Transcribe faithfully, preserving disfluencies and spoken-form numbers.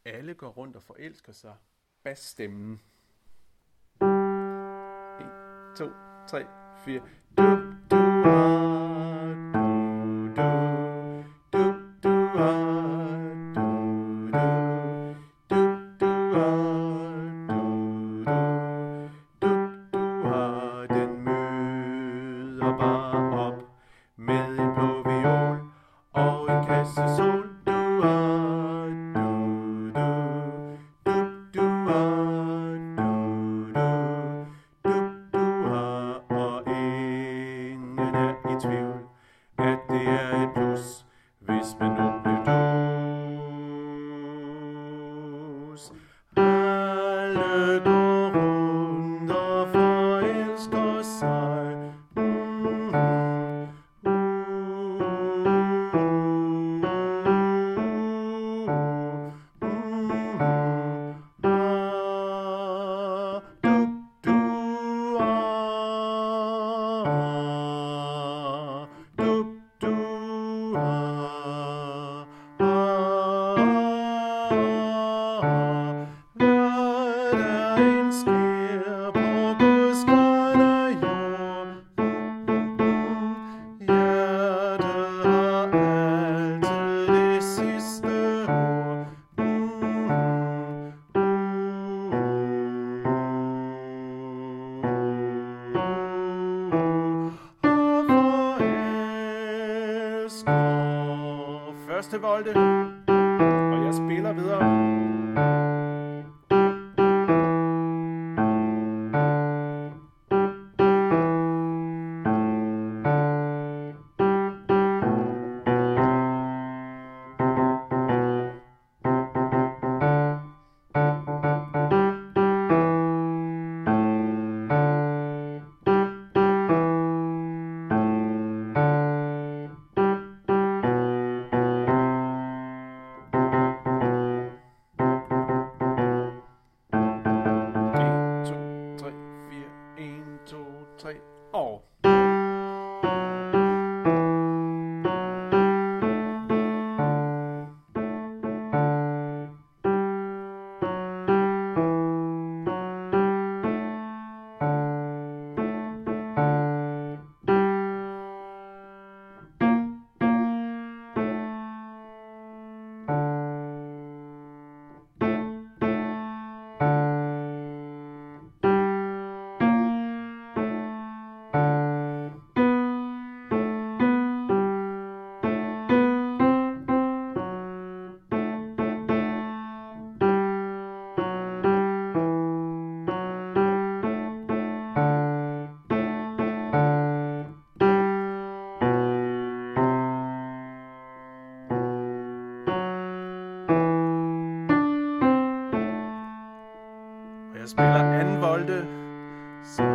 Alle går rundt og forelsker sig. Basstemmen. en, to, tre, fire. Du, du, ah, du, du, du, du, ah, du, du, du, du, ah, du, du, du, du, ah. Den møder bare op med en blå viol og en kasse sol. Du, ah, du, du, du, du, ah, du, du, du, du, ah. Og ingen er i tvivl, at det er et plus, hvis man nu bliver dus. Alle går rundt og forelsker sig. Mm-hmm. Første volte, og jeg spiller videre. Og jeg spiller anden volte, så